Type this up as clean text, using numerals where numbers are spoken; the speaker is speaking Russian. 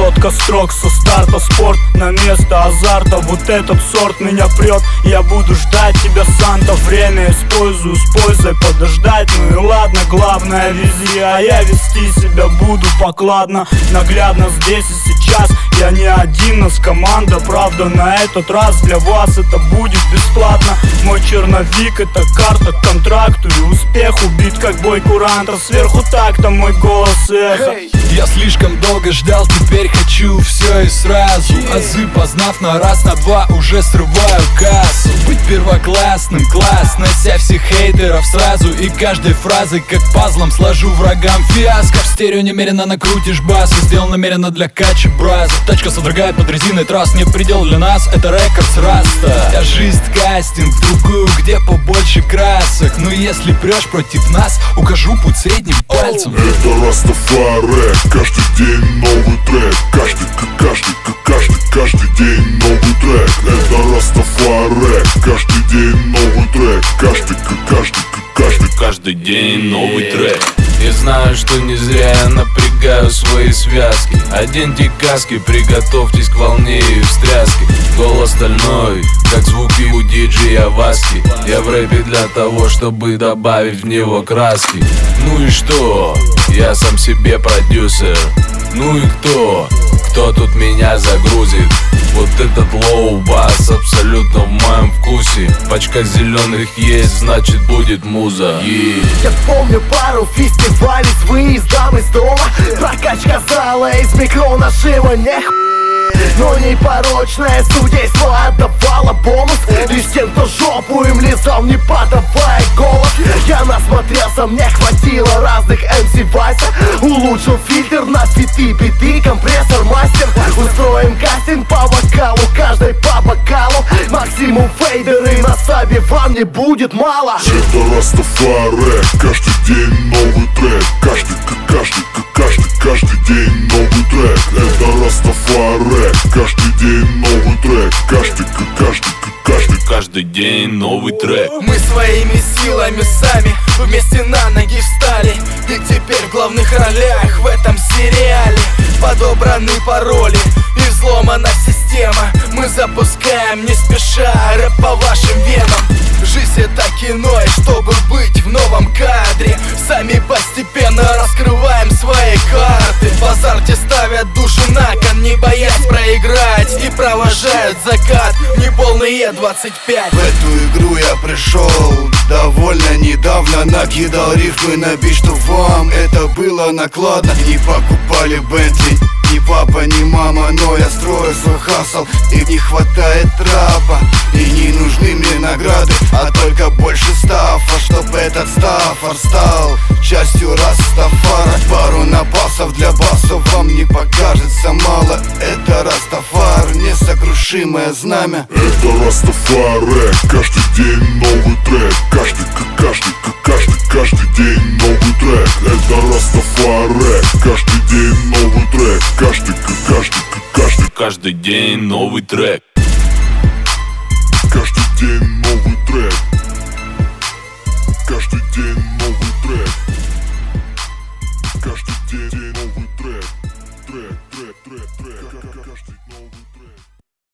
Четко строк со старта, спорт на место азарта. Вот этот сорт меня прет, я буду ждать тебя, Санта. Время использую с пользой подождать. Ну и ладно, главное вези, а я вести себя буду покладно. Наглядно здесь и сейчас, я не один, нас команда. Правда, на этот раз для вас это будет бесплатно. Мой черновик — это карта к контракту и успеху. Бит как бой куранта, сверху так-то мой голос эхо. Я слишком долго ждал, теперь хочу все и сразу. Азы познав на раз, на два уже срываю кассу. Быть первоклассным, класс, нося всех хейтеров сразу. И каждой фразой как пазлом сложу врагам фиаско. В стерео немерено накрутишь бас, и сделал намеренно для качи браза. Тачка содрогает под резиной трасс, нет предел для нас, это рекордс раста. Я жизнь кастинг в другую, где побольше красок. Но если прешь против нас, укажу путь средним пальцем. Это Растафари, каждый день новый трек. Каждый день новый трек. Это Растафари, каждый день новый трек. Каждый день новый трек. И знаю, что не зря я напрягаю свои связки. Оденьте каски, приготовьтесь к волне и встряске. Голос стальной, как звуки у диджея Васки. Я в рэпе для того, чтобы добавить в него краски. Ну и что? Я сам себе продюсер. Ну и кто тут меня загрузит? Вот этот лоу-бас абсолютно в моем вкусе. Пачка зеленых есть, значит будет муза. Я помню пару фестивалей с выездом из дома. Прокачка зала из микронаживания. Но непорочное судейство отдавало бонус лишь тем, кто жопу им лизал, не подавая голос. Я насмотрелся, мне хватило разных MC Вася. Улучшил фильтр на фиты, биты, компрессор, мастер. Устроим кастинг по вокалу, каждый по бокалу. Максимум фейдеры на сабе, вам не будет мало. Это Растафари, каждый день новый трек. Каждый день новый трек. Это Растафари, каждый день новый трек. Каждый день новый трек. Мы своими силами сами вместе на ноги встали. И теперь в главных ролях в этом сериале подобраны пароли и взломана система. Мы запускаем не спеша рэп по вашим венам. Жизнь это кино, и чтобы быть в новом кадре, сами постепенно раскрываем свои карты. В азарте ставят душу на кон, не боясь проиграть, и провожают закат неполные 25. В эту игру я пришел довольно недавно. Накидал рифмы на бит, что вам это было накладно. Не покупали Бентли, ни папа, ни мама, но я строю свой хасл. И не хватает трапа, и не нужны мне награды, а только больше стафа, чтоб этот стафар стал частью Растафара. Пару напасов для басов вам не покажется мало. Это Растафар, несокрушимое знамя. Это Растафари, каждый день новый трек. Каждый день новый трек. Это Растафари, каждый день новый трек. Каждый день новый трек. Каждый день новый трек.